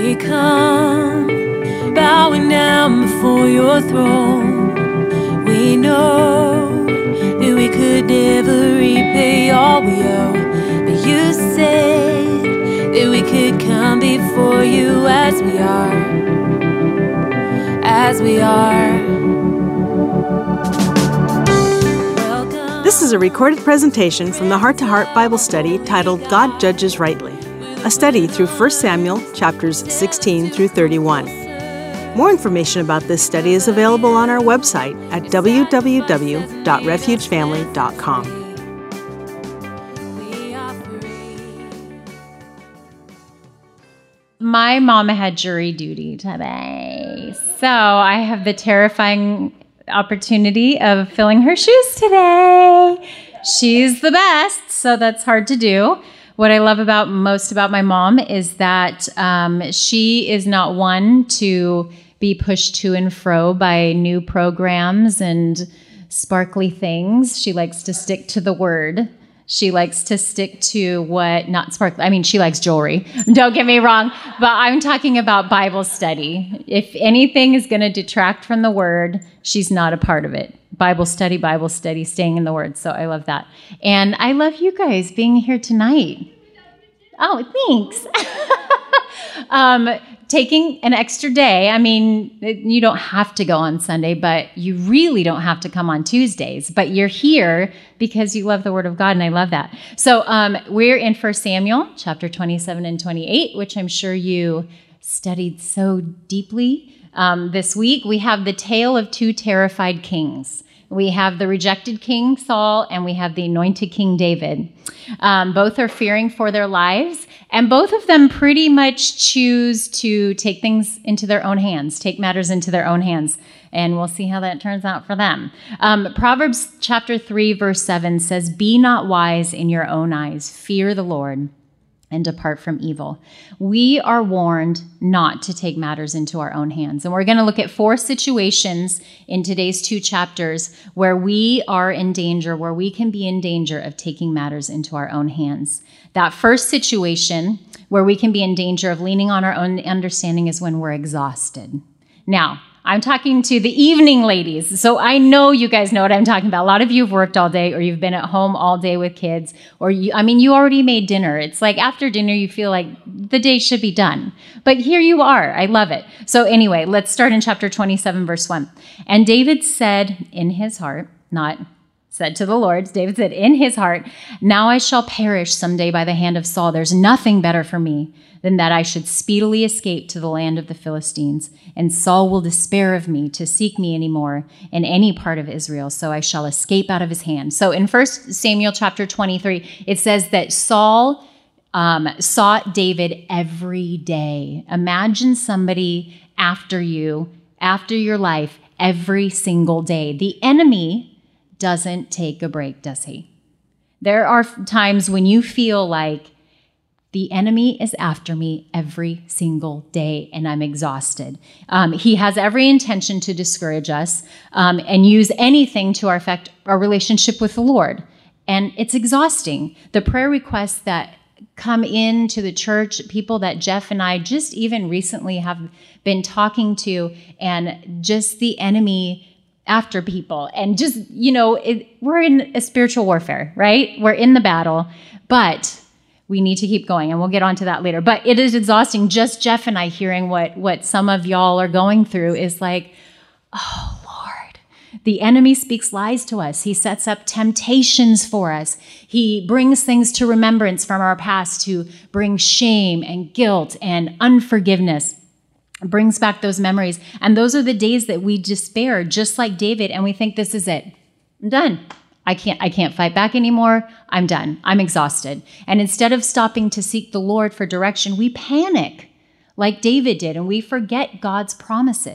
we come, bowing down before your throne. We know that we could never repay all we owe, but you said that we could come before you as we are, as we are. This is a recorded presentation from the Heart to Heart Bible study titled God Judges Rightly, a study through 1 Samuel chapters 16 through 31. More information about this study is available on our website at www.refugefamily.com. My mom had jury duty today, so I have the terrifying opportunity of filling her shoes today. She's the best, so that's hard to do. What I love most about my mom is that she is not one to be pushed to and fro by new programs and sparkly things. She likes to stick to the word. She likes to stick to not sparkly. I mean, she likes jewelry. Don't get me wrong, but I'm talking about Bible study. If anything is going to detract from the word, she's not a part of it. Bible study, staying in the word. So I love that. And I love you guys being here tonight. Oh, thanks. Taking an extra day. I mean, you don't have to go on Sunday, but you really don't have to come on Tuesdays. But you're here because you love the Word of God, and I love that. So we're in 1 Samuel, chapter 27 and 28, which I'm sure you studied so deeply this week. We have the tale of two terrified kings. We have the rejected King Saul, and we have the anointed King David. Both are fearing for their lives, and both of them pretty much choose to take things into their own hands, take matters into their own hands, and we'll see how that turns out for them. Proverbs chapter 3, verse 7 says, "Be not wise in your own eyes, fear the Lord, and depart from evil." We are warned not to take matters into our own hands. And we're going to look at 4 situations in today's 2 chapters where we are in danger, where we can be in danger of taking matters into our own hands. That first situation where we can be in danger of leaning on our own understanding is when we're exhausted. Now, I'm talking to the evening ladies, so I know you guys know what I'm talking about. A lot of you have worked all day, or you've been at home all day with kids, or you already made dinner. It's like after dinner, you feel like the day should be done. But here you are. I love it. So anyway, let's start in chapter 27, verse 1. And David said in his heart, not said to the Lord, David said in his heart, "Now I shall perish someday by the hand of Saul. There's nothing better for me than that I should speedily escape to the land of the Philistines. And Saul will despair of me to seek me anymore in any part of Israel, so I shall escape out of his hand." So in 1 Samuel chapter 23, it says that Saul sought David every day. Imagine somebody after you, after your life, every single day. The enemy doesn't take a break, does he? There are times when you feel like the enemy is after me every single day, and I'm exhausted. He has every intention to discourage us and use anything to affect our relationship with the Lord. And it's exhausting. The prayer requests that come into the church, people that Jeff and I just even recently have been talking to, and just the enemy after people. And just, we're in a spiritual warfare, right? We're in the battle, but we need to keep going, and we'll get onto that later. But it is exhausting. Just Jeff and I hearing what some of y'all are going through is like, oh, Lord. The enemy speaks lies to us. He sets up temptations for us. He brings things to remembrance from our past to bring shame and guilt and unforgiveness. Brings back those memories. And those are the days that we despair, just like David, and we think, this is it. I'm done. I can't fight back anymore. I'm done. I'm exhausted. And instead of stopping to seek the Lord for direction, we panic like David did, and we forget God's promises.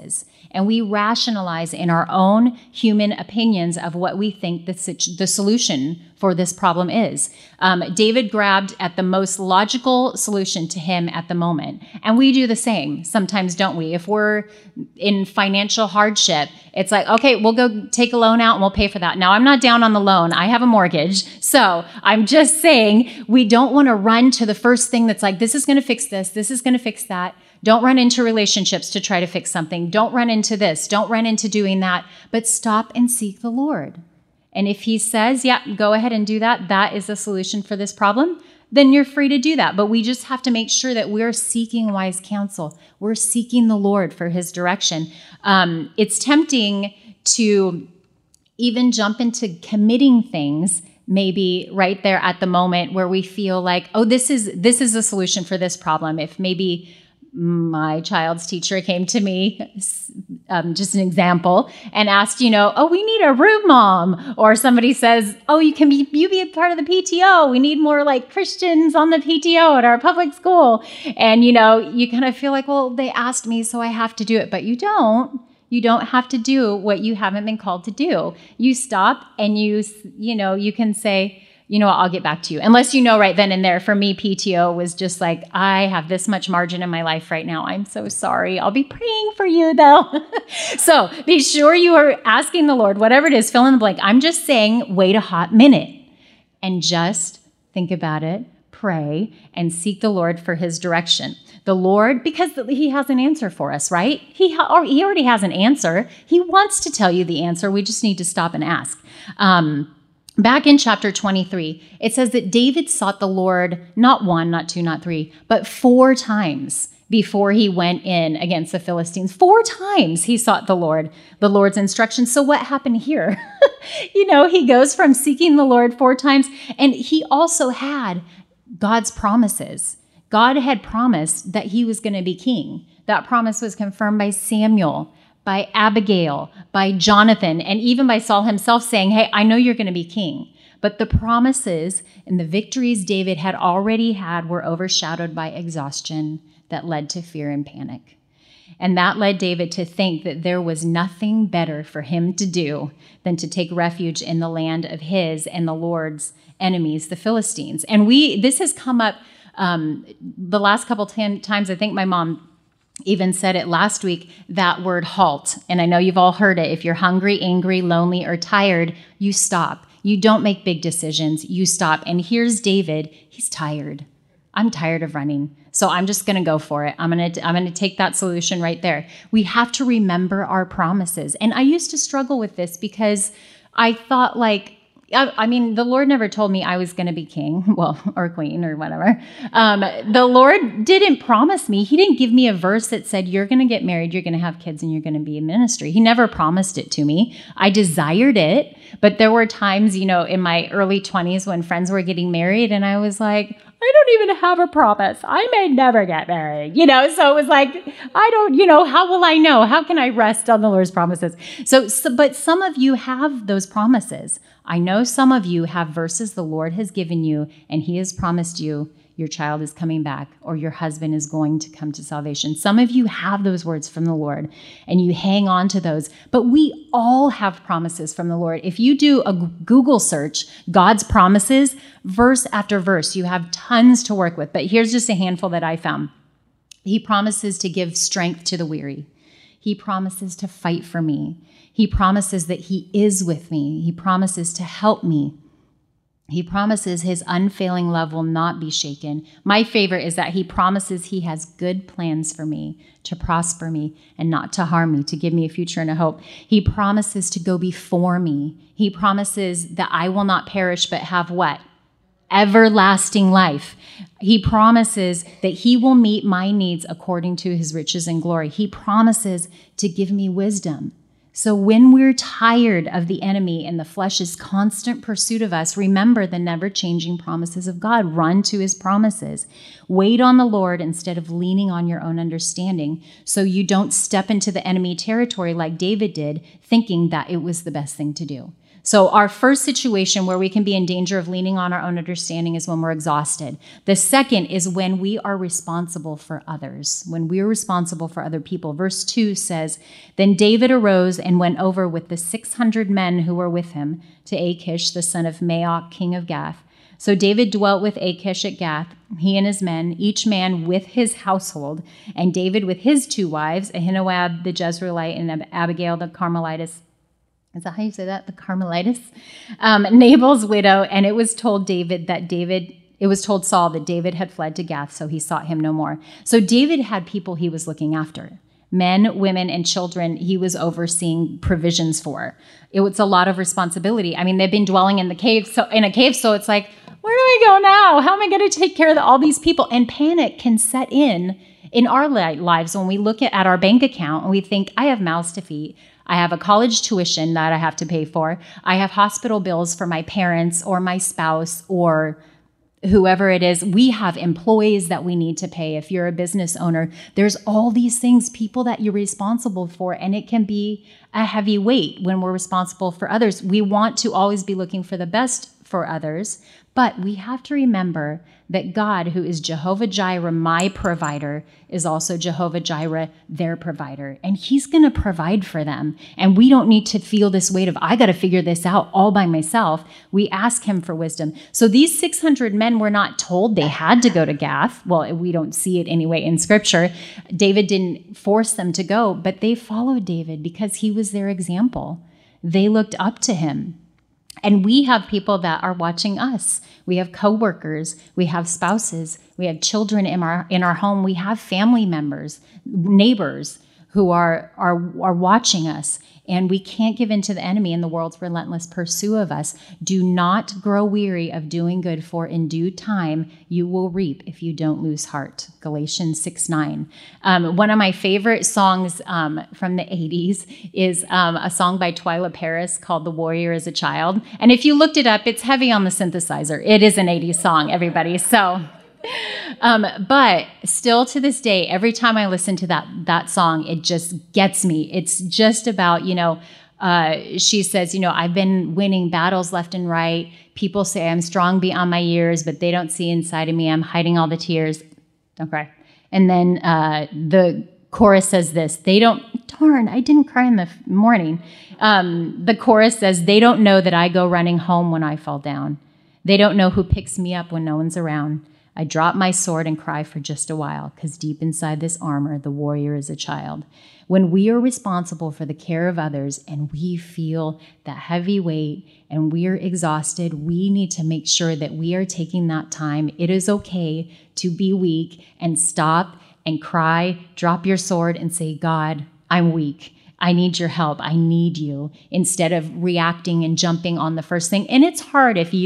and we rationalize in our own human opinions of what we think the solution for this problem is. David grabbed at the most logical solution to him at the moment. And we do the same sometimes, don't we? If we're in financial hardship, it's like, okay, we'll go take a loan out and we'll pay for that. Now, I'm not down on the loan. I have a mortgage. So I'm just saying we don't want to run to the first thing that's like, this is going to fix this. This is going to fix that. Don't run into relationships to try to fix something. Don't run into this. Don't run into doing that. But stop and seek the Lord. And if he says, yeah, go ahead and do that, that is the solution for this problem, then you're free to do that. But we just have to make sure that we're seeking wise counsel. We're seeking the Lord for his direction. It's tempting to even jump into committing things maybe right there at the moment where we feel like, oh, this is a solution for this problem. If maybe my child's teacher came to me, just an example, and asked, oh, we need a room mom. Or somebody says, oh, you be a part of the PTO. We need more like Christians on the PTO at our public school. And, you kind of feel like, well, they asked me, so I have to do it. But you don't. You don't have to do what you haven't been called to do. You stop and you can say, I'll get back to you. Unless right then and there, for me, PTO was just like, I have this much margin in my life right now. I'm so sorry. I'll be praying for you though. So be sure you are asking the Lord, whatever it is, fill in the blank. I'm just saying, wait a hot minute and just think about it, pray, and seek the Lord for his direction. The Lord, because he has an answer for us, right? He already has an answer. He wants to tell you the answer. We just need to stop and ask. Back in chapter 23, it says that David sought the Lord not 1, not 2, not 3, but 4 times before he went in against the Philistines. 4 times he sought the Lord's instructions. So what happened here? He goes from seeking the Lord 4 times, and he also had God's promises. God had promised that he was going to be king. That promise was confirmed by Samuel, by Abigail, by Jonathan, and even by Saul himself saying, hey, I know you're going to be king. But the promises and the victories David had already had were overshadowed by exhaustion that led to fear and panic. And that led David to think that there was nothing better for him to do than to take refuge in the land of his and the Lord's enemies, the Philistines. And this has come up the last couple times. I think my mom even said it last week, that word halt. And I know you've all heard it. If you're hungry, angry, lonely, or tired, you stop. You don't make big decisions. You stop. And here's David. He's tired. I'm tired of running. So I'm just going to go for it. I'm going to take that solution right there. We have to remember our promises. And I used to struggle with this because I thought the Lord never told me I was going to be king, or queen or whatever. The Lord didn't promise me. He didn't give me a verse that said, you're going to get married, you're going to have kids, and you're going to be in ministry. He never promised it to me. I desired it, but there were times, in my early 20s when friends were getting married, and I was like, I don't even have a promise. I may never get married, so it was like, I don't, how will I know? How can I rest on the Lord's promises? But some of you have those promises. I know some of you have verses the Lord has given you, and he has promised you your child is coming back or your husband is going to come to salvation. Some of you have those words from the Lord, and you hang on to those. But we all have promises from the Lord. If you do a Google search, God's promises, verse after verse, you have tons to work with. But here's just a handful that I found. He promises to give strength to the weary. He promises to fight for me. He promises that he is with me. He promises to help me. He promises his unfailing love will not be shaken. My favorite is that he promises he has good plans for me, to prosper me and not to harm me, to give me a future and a hope. He promises to go before me. He promises that I will not perish but have what? Everlasting life. He promises that he will meet my needs according to his riches and glory. He promises to give me wisdom. So when we're tired of the enemy and the flesh's constant pursuit of us, remember the never-changing promises of God. Run to his promises. Wait on the Lord instead of leaning on your own understanding, so you don't step into the enemy territory like David did, thinking that it was the best thing to do. So our first situation where we can be in danger of leaning on our own understanding is when we're exhausted. The second is when we are responsible for others, when we're responsible for other people. Verse 2 says, "Then David arose and went over with the 600 men who were with him to Achish, the son of Maoch, king of Gath. So David dwelt with Achish at Gath, he and his men, each man with his household, and David with his 2 wives, Ahinoam the Jezreelite and Abigail the Carmelitess." Is that how you say that? The Carmelites? Nabal's widow. And it was told Saul that David had fled to Gath, so he sought him no more. So David had people he was looking after. Men, women, and children he was overseeing provisions for. It was a lot of responsibility. I mean, they've been dwelling in a cave, so it's like, where do we go now? How am I going to take care of all these people? And panic can set in our lives when we look at our bank account and we think, I have mouths to feed. I have a college tuition that I have to pay for. I have hospital bills for my parents or my spouse or whoever it is. We have employees that we need to pay. If you're a business owner, there's all these things, people that you're responsible for, and it can be a heavy weight when we're responsible for others. We want to always be looking for the best for others, but we have to remember that God, who is Jehovah Jireh, my provider, is also Jehovah Jireh, their provider. And he's going to provide for them. And we don't need to feel this weight of, I got to figure this out all by myself. We ask him for wisdom. So these 600 men were not told they had to go to Gath. Well, we don't see it anyway in scripture. David didn't force them to go, but they followed David because he was their example. They looked up to him. And we have people that are watching us. We have coworkers, we have spouses, we have children in our home, we have family members, neighbors who are watching us. And we can't give in to the enemy in the world's relentless pursuit of us. Do not grow weary of doing good, for in due time you will reap if you don't lose heart. Galatians 6:9. One of my favorite songs from the 80s is a song by Twyla Paris called "The Warrior is a Child." And if you looked it up, it's heavy on the synthesizer. It is an 80s song, everybody. So... but still to this day, every time I listen to that song, it just gets me. It's just about, she says, I've been winning battles left and right. People say I'm strong beyond my years, but they don't see inside of me. I'm hiding all the tears. Don't cry. And then the chorus says this, I didn't cry in the morning. The chorus says, they don't know that I go running home when I fall down. They don't know who picks me up when no one's around. I drop my sword and cry for just a while, because deep inside this armor, the warrior is a child. When we are responsible for the care of others and we feel that heavy weight and we're exhausted, we need to make sure that we are taking that time. It is okay to be weak and stop and cry, drop your sword and say, God, I'm weak. I need your help. I need you, instead of reacting and jumping on the first thing. And it's hard if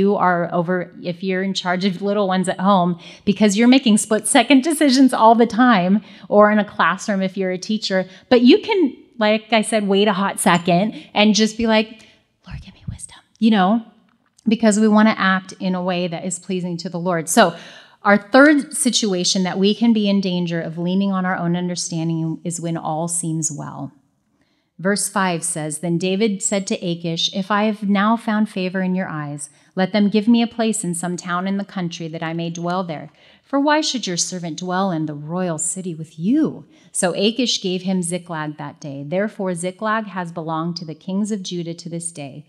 you're in charge of little ones at home, because you're making split-second decisions all the time, or in a classroom if you're a teacher. But you can, like I said, wait a hot second and just be like, Lord, give me wisdom, because we want to act in a way that is pleasing to the Lord. So our third situation that we can be in danger of leaning on our own understanding is when all seems well. Verse 5 says, Then David said to Achish, If I have now found favor in your eyes, let them give me a place in some town in the country that I may dwell there. For why should your servant dwell in the royal city with you? So Achish gave him Ziklag that day. Therefore Ziklag has belonged to the kings of Judah to this day.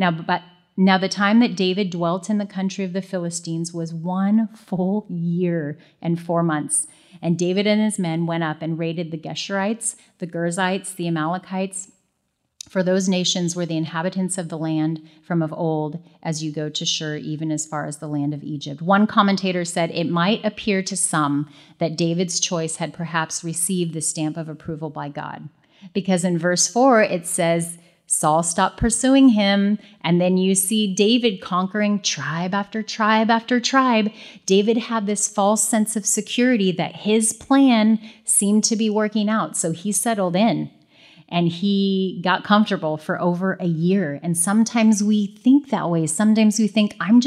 Now the time that David dwelt in the country of the Philistines was 1 full year and 4 months. And David and his men went up and raided the Geshurites, the Girzites, the Amalekites. For those nations were the inhabitants of the land from of old, as you go to Shur, even as far as the land of Egypt. One commentator said it might appear to some that David's choice had perhaps received the stamp of approval by God. Because in verse 4, it says, Saul stopped pursuing him, and then you see David conquering tribe after tribe after tribe. David had this false sense of security that his plan seemed to be working out, so he settled in, and he got comfortable for over a year. And sometimes we think that way. Sometimes we think, I'm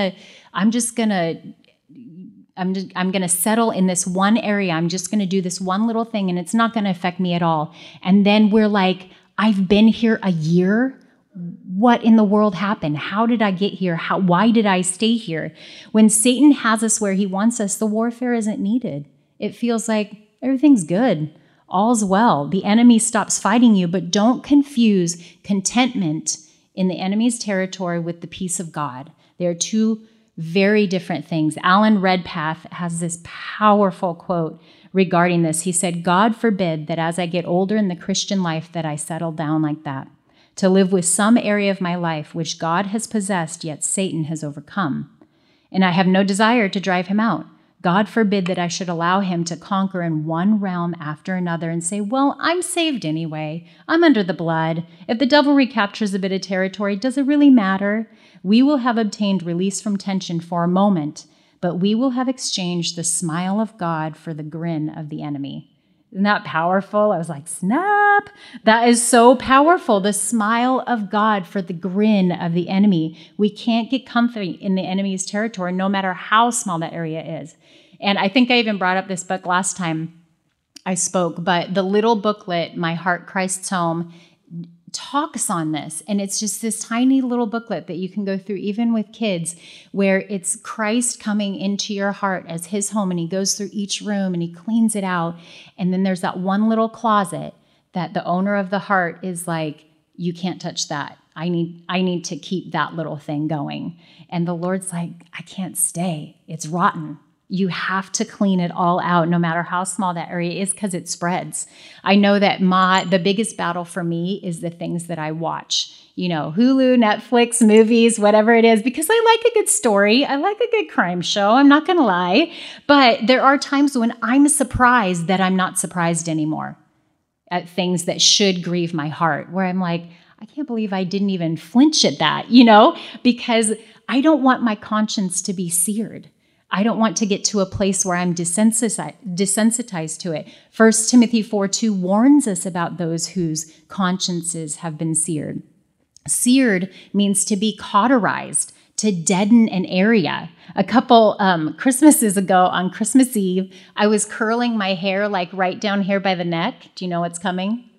gonna settle in this one area. I'm just gonna do this one little thing, and it's not gonna affect me at all. And then we're like, I've been here a year. what in the world happened? How did I get here? Why did I stay here? When Satan has us where he wants us, the warfare isn't needed. It feels like everything's good. All's well. The enemy stops fighting you, but don't confuse contentment in the enemy's territory with the peace of God. They're two very different things. Alan Redpath has this powerful quote regarding this. He said, "God forbid that as I get older in the Christian life that I settle down like that, to live with some area of my life which God has possessed, yet Satan has overcome. And I have no desire to drive him out. God forbid that I should allow him to conquer in one realm after another and say, well, I'm saved anyway. I'm under the blood. If the devil recaptures a bit of territory, does it really matter? We will have obtained release from tension for a moment, but we will have exchanged the smile of God for the grin of the enemy." Isn't that powerful? I was like, snap. That is so powerful. The smile of God for the grin of the enemy. We can't get comfy in the enemy's territory, no matter how small that area is. And I think I even brought up this book last time I spoke, but the little booklet, My Heart, Christ's Home, talks on this. And it's just this tiny little booklet that you can go through even with kids, where it's Christ coming into your heart as his home, and he goes through each room and he cleans it out. And then there's that one little closet that the owner of the heart is like, you can't touch that. I need to keep that little thing going. And the Lord's like, I can't stay. It's rotten. You have to clean it all out, no matter how small that area is, because it spreads. I know that the biggest battle for me is the things that I watch. You know, Hulu, Netflix, movies, whatever it is, because I like a good story. I like a good crime show. I'm not going to lie. But there are times when I'm surprised that I'm not surprised anymore at things that should grieve my heart, where I'm like, I can't believe I didn't even flinch at that, because I don't want my conscience to be seared. I don't want to get to a place where I'm desensitized to it. 1 Timothy 4:2 warns us about those whose consciences have been seared. Seared means to be cauterized, to deaden an area. A couple Christmases ago on Christmas Eve, I was curling my hair like right down here by the neck. Do you know what's coming?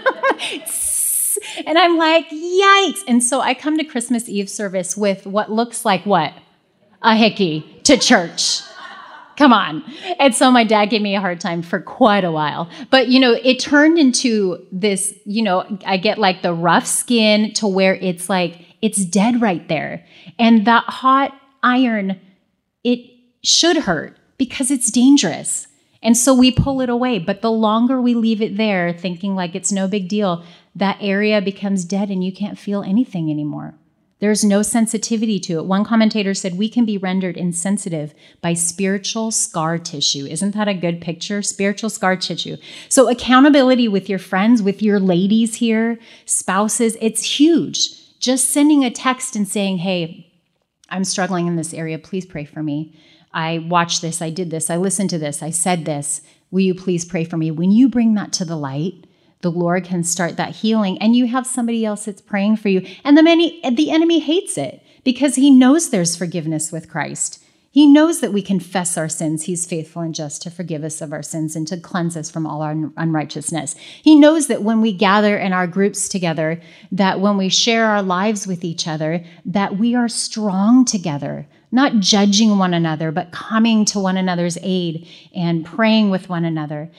And I'm like, yikes. And so I come to Christmas Eve service with what looks like what? A hickey to church. Come on. And so my dad gave me a hard time for quite a while. But, it turned into this, I get like the rough skin to where it's like, it's dead right there. And that hot iron, it should hurt because it's dangerous. And so we pull it away. But the longer we leave it there, thinking like it's no big deal, that area becomes dead and you can't feel anything anymore. There's no sensitivity to it. One commentator said, we can be rendered insensitive by spiritual scar tissue. Isn't that a good picture? Spiritual scar tissue. So accountability with your friends, with your ladies here, spouses, it's huge. Just sending a text and saying, hey, I'm struggling in this area. Please pray for me. I watched this. I did this. I listened to this. I said this. Will you please pray for me? When you bring that to the light, the Lord can start that healing, and you have somebody else that's praying for you. And the enemy hates it because he knows there's forgiveness with Christ. He knows that we confess our sins. He's faithful and just to forgive us of our sins and to cleanse us from all our unrighteousness. He knows that when we gather in our groups together, that when we share our lives with each other, that we are strong together, not judging one another, but coming to one another's aid and praying with one another.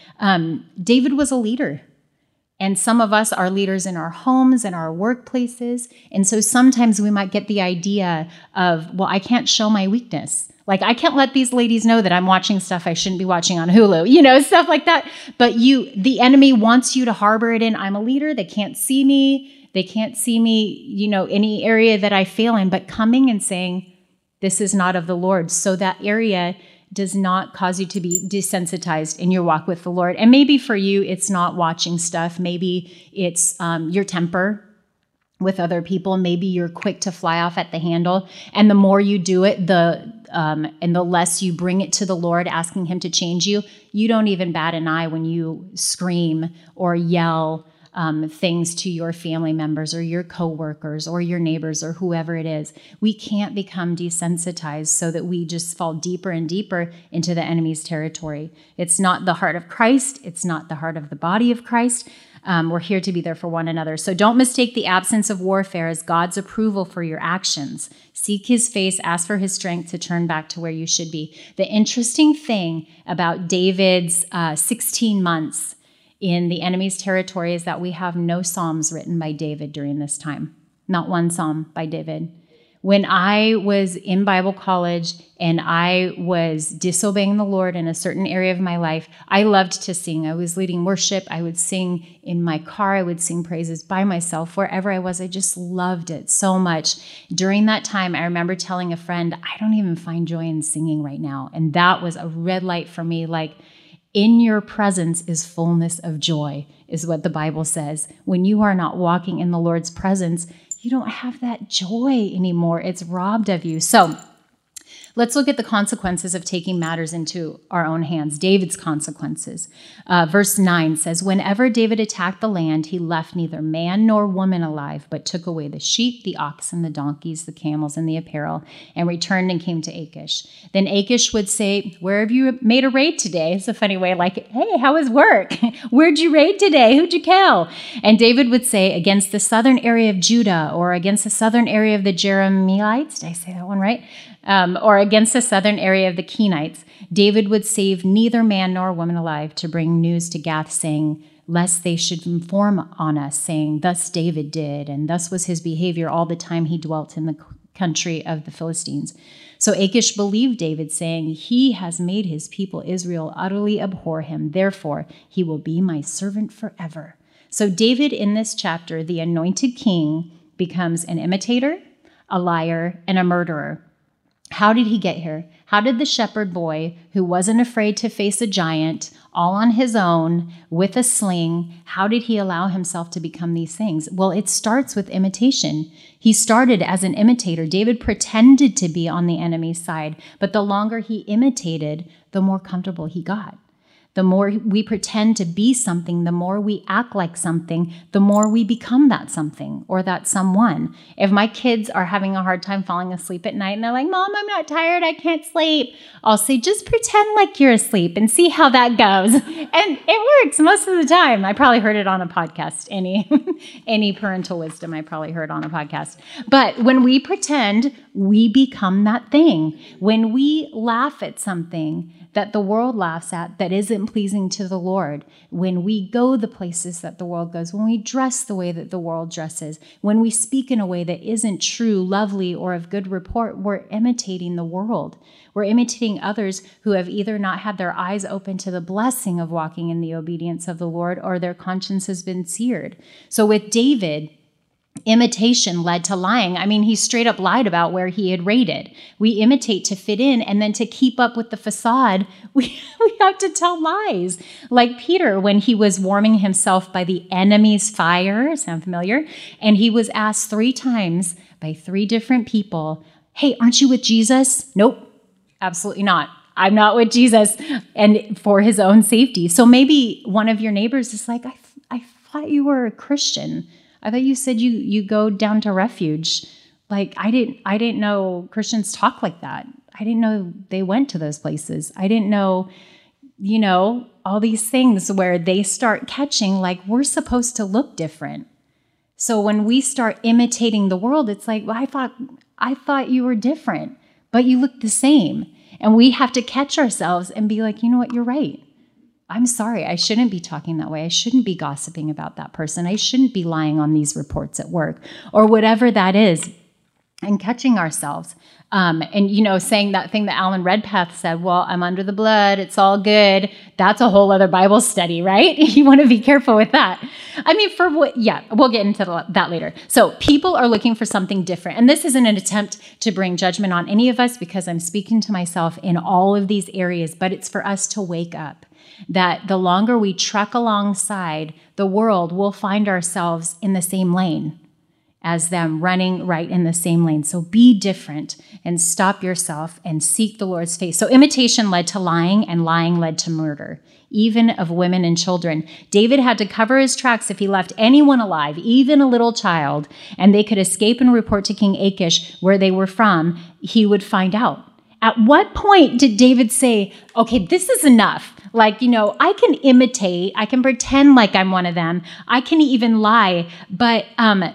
David was a leader. And some of us are leaders in our homes and our workplaces. And so sometimes we might get the idea of, well, I can't show my weakness. Like, I can't let these ladies know that I'm watching stuff I shouldn't be watching on Hulu, stuff like that. But the enemy wants you to harbor it in. I'm a leader. They can't see me. They can't see me, any area that I fail in. But coming and saying, this is not of the Lord. So that area does not cause you to be desensitized in your walk with the Lord. And maybe for you, it's not watching stuff. Maybe it's your temper with other people. Maybe you're quick to fly off at the handle. And the more you do it, and the less you bring it to the Lord, asking him to change you, you don't even bat an eye when you scream or yell things to your family members or your coworkers or your neighbors or whoever it is. We can't become desensitized so that we just fall deeper and deeper into the enemy's territory. It's not the heart of Christ. It's not the heart of the body of Christ. We're here to be there for one another. So don't mistake the absence of warfare as God's approval for your actions. Seek his face, ask for his strength to turn back to where you should be. The interesting thing about David's 16 months in the enemy's territory is that we have no Psalms written by David during this time. Not one Psalm by David. When I was in Bible college and I was disobeying the Lord in a certain area of my life, I loved to sing. I was leading worship. I would sing in my car. I would sing praises by myself. Wherever I was, I just loved it so much. During that time, I remember telling a friend, I don't even find joy in singing right now. And that was a red light for me. Like, in your presence is fullness of joy, is what the Bible says. When you are not walking in the Lord's presence, you don't have that joy anymore. It's robbed of you. So let's look at the consequences of taking matters into our own hands. David's consequences. Verse 9 says, whenever David attacked the land, he left neither man nor woman alive, but took away the sheep, the oxen, the donkeys, the camels, and the apparel, and returned and came to Achish. Then Achish would say, where have you made a raid today? It's a funny way, like, hey, how was work? Where'd you raid today? Who'd you kill? And David would say, against the southern area of Judah, or against the southern area of the Jeremielites. Did I say that one right? Or against the southern area of the Kenites, David would save neither man nor woman alive to bring news to Gath, saying, lest they should inform on us, saying, thus David did, and thus was his behavior all the time he dwelt in the country of the Philistines. So Achish believed David, saying, he has made his people Israel utterly abhor him. Therefore, he will be my servant forever. So David, in this chapter, the anointed king, becomes an imitator, a liar, and a murderer. How did he get here? How did the shepherd boy, who wasn't afraid to face a giant, all on his own, with a sling, how did he allow himself to become these things? Well, it starts with imitation. He started as an imitator. David pretended to be on the enemy's side, but the longer he imitated, the more comfortable he got. The more we pretend to be something, the more we act like something, the more we become that something or that someone. If my kids are having a hard time falling asleep at night and they're like, Mom, I'm not tired, I can't sleep, I'll say, just pretend like you're asleep and see how that goes. And it works most of the time. I probably heard it on a podcast. Any parental wisdom I probably heard on a podcast. But when we pretend, we become that thing. When we laugh at something that the world laughs at that isn't pleasing to the Lord, when we go the places that the world goes, when we dress the way that the world dresses, when we speak in a way that isn't true, lovely, or of good report, we're imitating the world. We're imitating others who have either not had their eyes open to the blessing of walking in the obedience of the Lord, or their conscience has been seared. So with David, imitation led to lying. I mean, he straight up lied about where he had raided. We imitate to fit in, and then to keep up with the facade, we have to tell lies. Like Peter, when he was warming himself by the enemy's fire, sound familiar? And he was asked 3 times by 3 different people, hey, aren't you with Jesus? Nope, absolutely not. I'm not with Jesus, and for his own safety. So maybe one of your neighbors is like, I thought you were a Christian. I thought you said you go down to refuge. Like, I didn't know Christians talk like that. I didn't know they went to those places. I didn't know, all these things where they start catching, like, we're supposed to look different. So when we start imitating the world, it's like, well, I thought you were different, but you look the same. And we have to catch ourselves and be like, you know what, you're right. I'm sorry, I shouldn't be talking that way. I shouldn't be gossiping about that person. I shouldn't be lying on these reports at work, or whatever that is, and catching ourselves. And, saying that thing that Alan Redpath said, well, I'm under the blood, it's all good. That's a whole other Bible study, right? You want to be careful with that. I mean, we'll get into that later. So people are looking for something different. And this isn't an attempt to bring judgment on any of us, because I'm speaking to myself in all of these areas, but it's for us to wake up. That the longer we trek alongside the world, we'll find ourselves in the same lane. as them running right in the same lane. So be different and stop yourself and seek the Lord's face. So imitation led to lying, and lying led to murder, even of women and children. David had to cover his tracks if he left anyone alive, even a little child, and they could escape and report to King Achish where they were from, he would find out. At what point did David say, okay, this is enough? Like, I can imitate, I can pretend like I'm one of them, I can even lie, but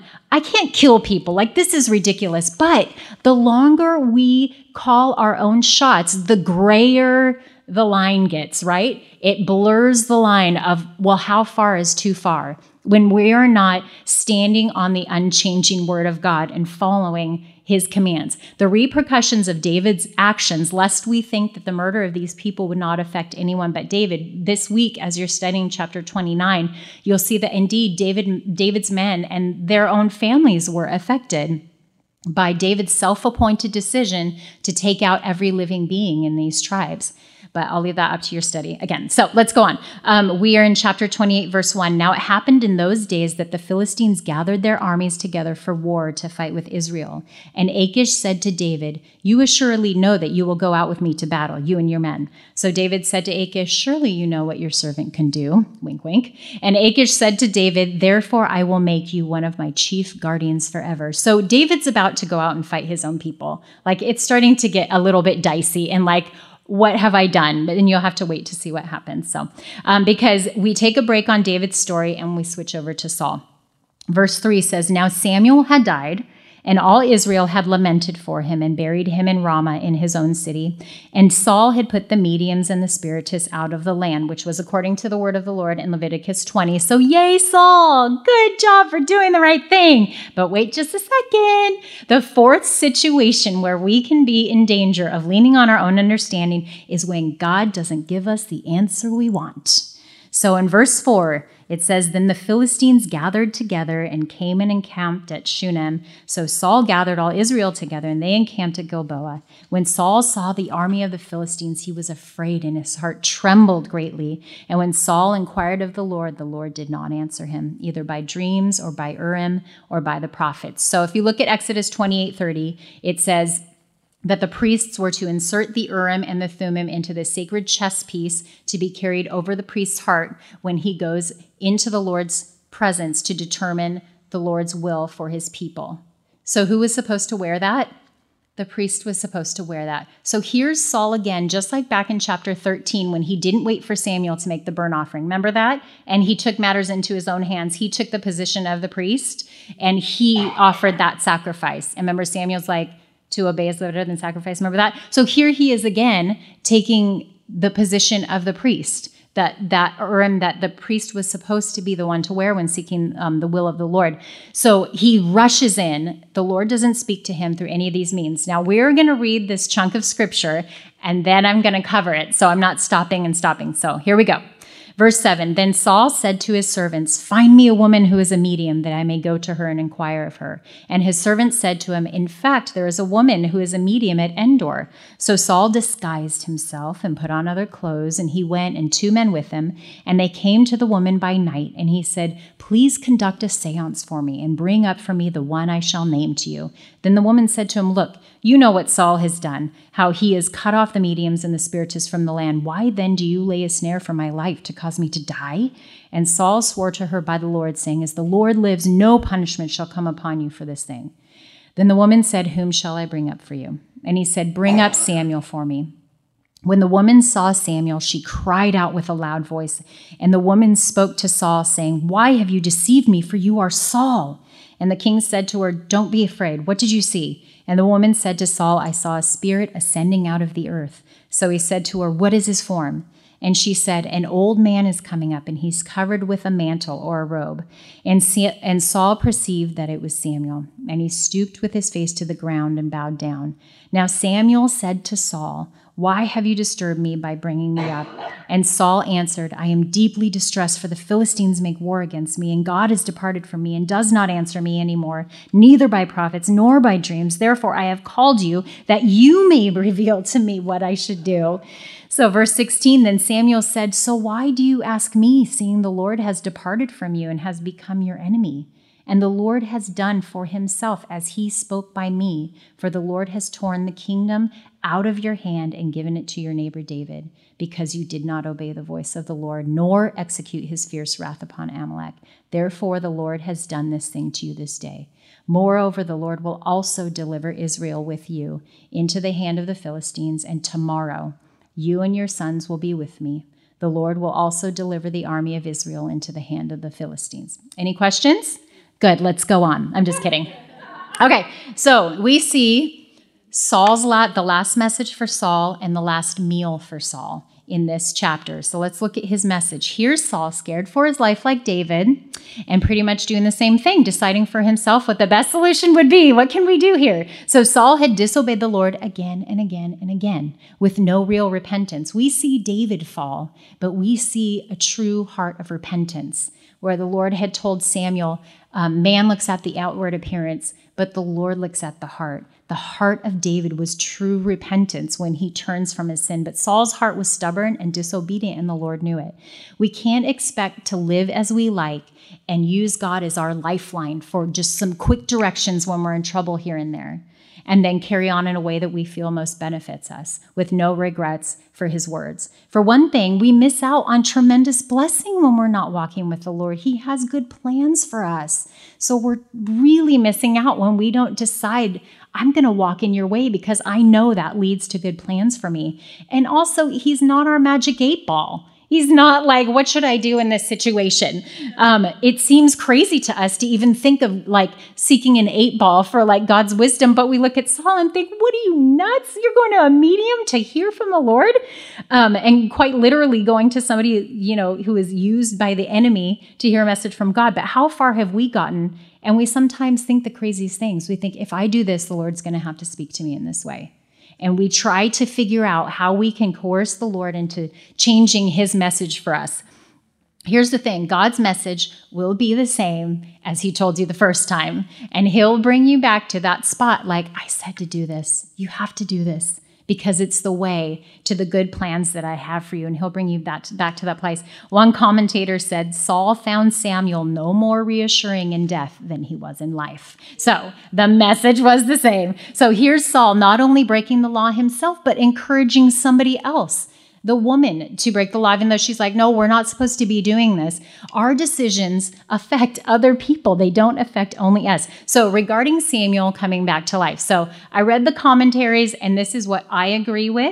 I can't kill people. Like, this is ridiculous. But the longer we call our own shots, the grayer the line gets, right? It blurs the line of, well, how far is too far? When we are not standing on the unchanging word of God and following his commands. The repercussions of David's actions, lest we think that the murder of these people would not affect anyone but David. This week, as you're studying chapter 29, you'll see that indeed David's men and their own families were affected by David's self-appointed decision to take out every living being in these tribes. But I'll leave that up to your study again. So let's go on. We are in chapter 28, verse 1. Now it happened in those days that the Philistines gathered their armies together for war to fight with Israel. And Achish said to David, you assuredly know that you will go out with me to battle, you and your men. So David said to Achish, surely you know what your servant can do. Wink, wink. And Achish said to David, therefore I will make you one of my chief guardians forever. So David's about to go out and fight his own people. Like, it's starting to get a little bit dicey and like, what have I done? But then you'll have to wait to see what happens. So, because we take a break on David's story and we switch over to Saul. Verse 3 says, now Samuel had died, and all Israel had lamented for him and buried him in Ramah in his own city. And Saul had put the mediums and the spiritists out of the land, which was according to the word of the Lord in Leviticus 20. So yay, Saul, good job for doing the right thing. But wait just a second. The fourth situation where we can be in danger of leaning on our own understanding is when God doesn't give us the answer we want. So in verse 4, it says, then the Philistines gathered together and came and encamped at Shunem. So Saul gathered all Israel together, and they encamped at Gilboa. When Saul saw the army of the Philistines, he was afraid, and his heart trembled greatly. And when Saul inquired of the Lord did not answer him, either by dreams or by Urim or by the prophets. So if you look at Exodus 28:30, it says that the priests were to insert the Urim and the Thummim into the sacred chest piece to be carried over the priest's heart when he goes into the Lord's presence to determine the Lord's will for his people. So who was supposed to wear that? The priest was supposed to wear that. So here's Saul again, just like back in chapter 13 when he didn't wait for Samuel to make the burnt offering. Remember that? And he took matters into his own hands. He took the position of the priest and he offered that sacrifice. And remember, Samuel's like, to obey is better than sacrifice. Remember that? So here he is again taking the position of the priest, that Urim that the priest was supposed to be the one to wear when seeking the will of the Lord. So he rushes in. The Lord doesn't speak to him through any of these means. Now we're going to read this chunk of scripture and then I'm going to cover it. So I'm not stopping. So here we go. Verse 7, then Saul said to his servants, find me a woman who is a medium that I may go to her and inquire of her. And his servants said to him, in fact, there is a woman who is a medium at Endor. So Saul disguised himself and put on other clothes, and he went and 2 men with him. And they came to the woman by night, and he said, please conduct a seance for me and bring up for me the one I shall name to you. Then the woman said to him, look, you know what Saul has done, how he has cut off the mediums and the spiritists from the land. Why then do you lay a snare for my life to cause me to die? And Saul swore to her by the Lord, saying, as the Lord lives, no punishment shall come upon you for this thing. Then the woman said, whom shall I bring up for you? And he said, bring up Samuel for me. When the woman saw Samuel, she cried out with a loud voice. And the woman spoke to Saul, saying, why have you deceived me? For you are Saul. And the king said to her, don't be afraid. What did you see? And the woman said to Saul, I saw a spirit ascending out of the earth. So he said to her, what is his form? And she said, an old man is coming up, and he's covered with a mantle or a robe. And Saul perceived that it was Samuel, and he stooped with his face to the ground and bowed down. Now Samuel said to Saul, why have you disturbed me by bringing me up? And Saul answered, I am deeply distressed, for the Philistines make war against me, and God has departed from me and does not answer me anymore, neither by prophets nor by dreams. Therefore I have called you, that you may reveal to me what I should do. So verse 16, then Samuel said, so why do you ask me, seeing the Lord has departed from you and has become your enemy? And the Lord has done for himself as he spoke by me, for the Lord has torn the kingdom out of your hand and given it to your neighbor David, because you did not obey the voice of the Lord, nor execute his fierce wrath upon Amalek. Therefore the Lord has done this thing to you this day. Moreover, the Lord will also deliver Israel with you into the hand of the Philistines, and tomorrow you and your sons will be with me. The Lord will also deliver the army of Israel into the hand of the Philistines. Any questions? Good, let's go on. I'm just kidding. Okay, so we see the last message for Saul and the last meal for Saul in this chapter. So let's look at his message. Here's Saul, scared for his life like David, and pretty much doing the same thing, deciding for himself what the best solution would be. What can we do here? So Saul had disobeyed the Lord again and again and again with no real repentance. We see David fall, but we see a true heart of repentance, where the Lord had told Samuel, man looks at the outward appearance, but the Lord looks at the heart. The heart of David was true repentance when he turns from his sin, but Saul's heart was stubborn and disobedient, and the Lord knew it. We can't expect to live as we like and use God as our lifeline for just some quick directions when we're in trouble here and there, and then carry on in a way that we feel most benefits us with no regrets for his words. For one thing, we miss out on tremendous blessing when we're not walking with the Lord. He has good plans for us. So we're really missing out when we don't decide, I'm going to walk in your way because I know that leads to good plans for me. And also, he's not our magic 8-ball. He's not like, what should I do in this situation? It seems crazy to us to even think of like seeking an 8-ball for like God's wisdom, but we look at Saul and think, what are you, nuts? You're going to a medium to hear from the Lord? And quite literally going to somebody, who is used by the enemy to hear a message from God. But how far have we gotten? And we sometimes think the craziest things. We think, if I do this, the Lord's going to have to speak to me in this way. And we try to figure out how we can coerce the Lord into changing his message for us. Here's the thing. God's message will be the same as he told you the first time. And he'll bring you back to that spot like, I said to do this. You have to do this because it's the way to the good plans that I have for you. And he'll bring you back to that place. One commentator said, Saul found Samuel no more reassuring in death than he was in life. So the message was the same. So here's Saul not only breaking the law himself, but encouraging somebody else, the woman, to break the law, even though she's like, no, we're not supposed to be doing this. Our decisions affect other people. They don't affect only us. So regarding Samuel coming back to life. So I read the commentaries, and this is what I agree with.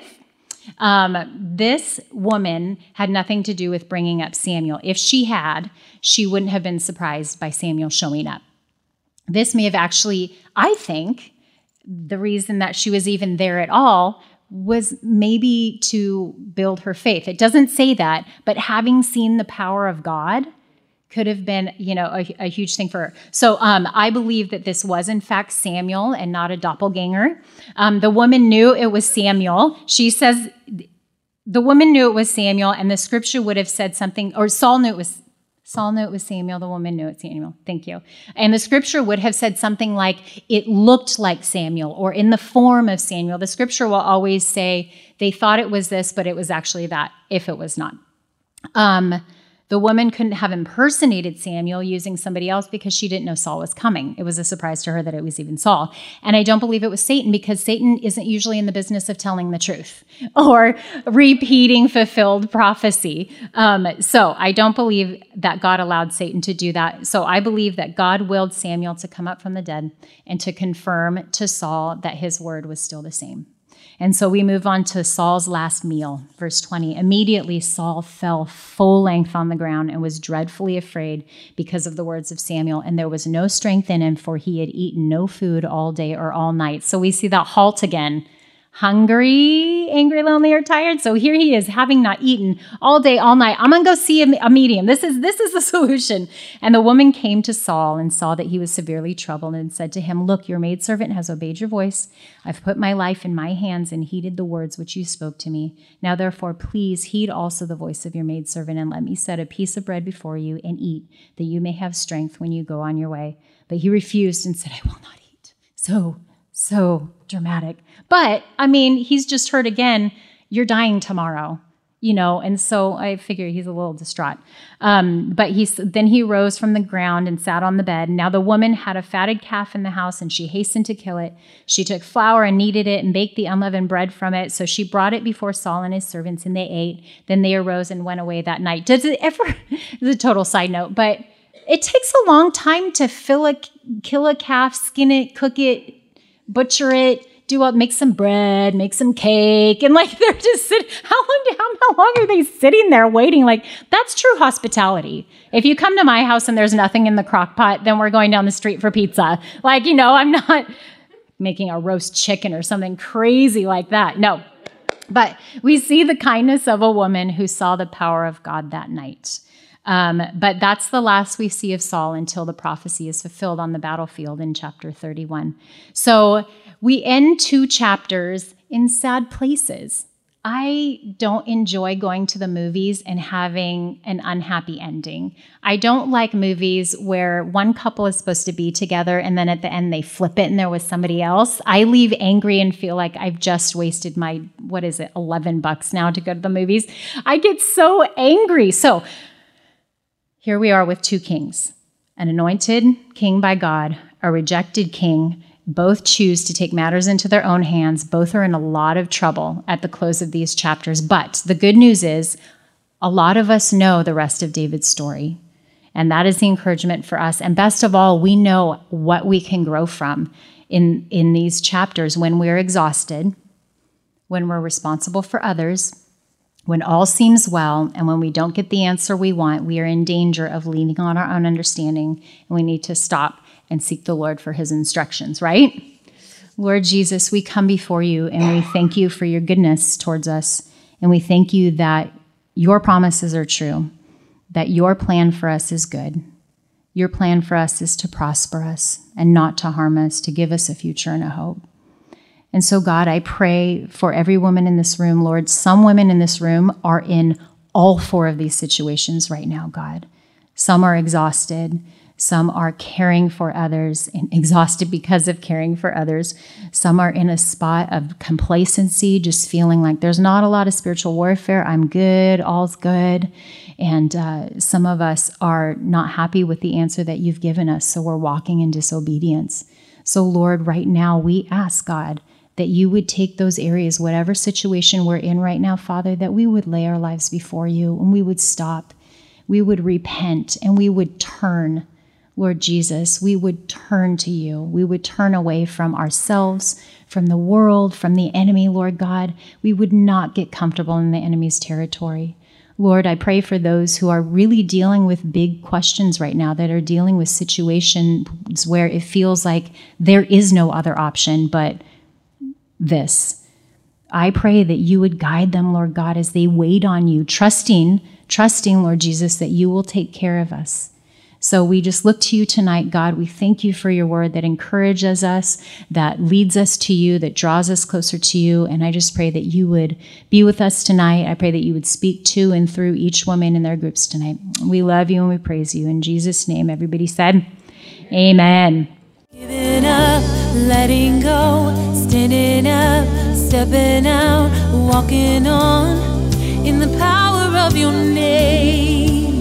This woman had nothing to do with bringing up Samuel. If she had, she wouldn't have been surprised by Samuel showing up. This may have actually, I think, the reason that she was even there at all was maybe to build her faith. It doesn't say that, but having seen the power of God could have been, a huge thing for her. So I believe that this was in fact Samuel and not a doppelganger. The woman knew it was Samuel. She says the woman knew it was Samuel, and the scripture would have said something, or Saul knew it was Samuel, the woman knew it's Samuel. Thank you. And the scripture would have said something like, it looked like Samuel, or in the form of Samuel. The scripture will always say, they thought it was this, but it was actually that, if it was not. The woman couldn't have impersonated Samuel using somebody else because she didn't know Saul was coming. It was a surprise to her that it was even Saul. And I don't believe it was Satan, because Satan isn't usually in the business of telling the truth or repeating fulfilled prophecy. So I don't believe that God allowed Satan to do that. So I believe that God willed Samuel to come up from the dead and to confirm to Saul that his word was still the same. And so we move on to Saul's last meal, verse 20. Immediately Saul fell full length on the ground and was dreadfully afraid because of the words of Samuel. And there was no strength in him, for he had eaten no food all day or all night. So we see that halt again. Hungry, angry, lonely, or tired. So here he is, having not eaten all day, all night. I'm going to go see a medium. This is the solution. And the woman came to Saul and saw that he was severely troubled and said to him, look, your maidservant has obeyed your voice. I've put my life in my hands and heeded the words which you spoke to me. Now, therefore, please heed also the voice of your maidservant, and let me set a piece of bread before you and eat, that you may have strength when you go on your way. But he refused and said, I will not eat. So dramatic. But, he's just heard again, you're dying tomorrow. And so I figure he's a little distraught. But then he rose from the ground and sat on the bed. Now the woman had a fatted calf in the house, and she hastened to kill it. She took flour and kneaded it and baked the unleavened bread from it. So she brought it before Saul and his servants, and they ate. Then they arose and went away that night. Does it ever? It's a total side note, but it takes a long time to kill a calf, skin it, cook it, butcher it. Make some bread, make some cake, and they're just sitting. How long are they sitting there waiting? That's true hospitality. If you come to my house and there's nothing in the crock pot, then we're going down the street for pizza. I'm not making a roast chicken or something crazy like that. No, but we see the kindness of a woman who saw the power of God that night. But that's the last we see of Saul until the prophecy is fulfilled on the battlefield in chapter 31. So we end 2 chapters in sad places. I don't enjoy going to the movies and having an unhappy ending. I don't like movies where one couple is supposed to be together and then at the end they flip it and there was somebody else. I leave angry and feel like I've just wasted my, $11 now to go to the movies. I get so angry. So here we are with 2 kings, an anointed king by God, a rejected king. Both choose to take matters into their own hands. Both are in a lot of trouble at the close of these chapters. But the good news is a lot of us know the rest of David's story. And that is the encouragement for us. And best of all, we know what we can grow from in these chapters when we're exhausted, when we're responsible for others, when all seems well, and when we don't get the answer we want. We are in danger of leaning on our own understanding, and we need to stop and seek the Lord for his instructions, right? Lord Jesus, we come before you and we thank you for your goodness towards us. And we thank you that your promises are true, that your plan for us is good. Your plan for us is to prosper us and not to harm us, to give us a future and a hope. And so, God, I pray for every woman in this room, Lord. Some women in this room are in all 4 of these situations right now, God. Some are exhausted. Some are caring for others and exhausted because of caring for others. Some are in a spot of complacency, just feeling like there's not a lot of spiritual warfare. I'm good, all's good. And some of us are not happy with the answer that you've given us, so we're walking in disobedience. So, Lord, right now we ask, God, that you would take those areas, whatever situation we're in right now, Father, that we would lay our lives before you and we would stop. We would repent and we would turn. Lord Jesus, we would turn to you. We would turn away from ourselves, from the world, from the enemy, Lord God. We would not get comfortable in the enemy's territory. Lord, I pray for those who are really dealing with big questions right now, that are dealing with situations where it feels like there is no other option but this. I pray that you would guide them, Lord God, as they wait on you, trusting, Lord Jesus, that you will take care of us. So we just look to you tonight, God. We thank you for your word that encourages us, that leads us to you, that draws us closer to you. And I just pray that you would be with us tonight. I pray that you would speak to and through each woman in their groups tonight. We love you and we praise you. In Jesus' name, everybody said, amen. Giving up, letting go, standing up, stepping out, walking on in the power of your name.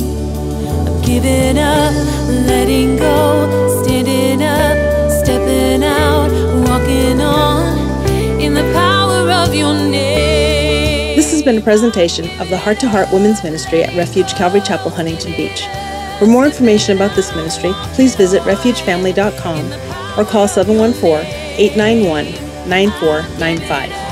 Giving up, letting go, standing up, stepping out, walking on in the power of your name. This has been a presentation of the Heart to Heart Women's Ministry at Refuge Calvary Chapel, Huntington Beach. For more information about this ministry, please visit refugefamily.com or call 714-891-9495.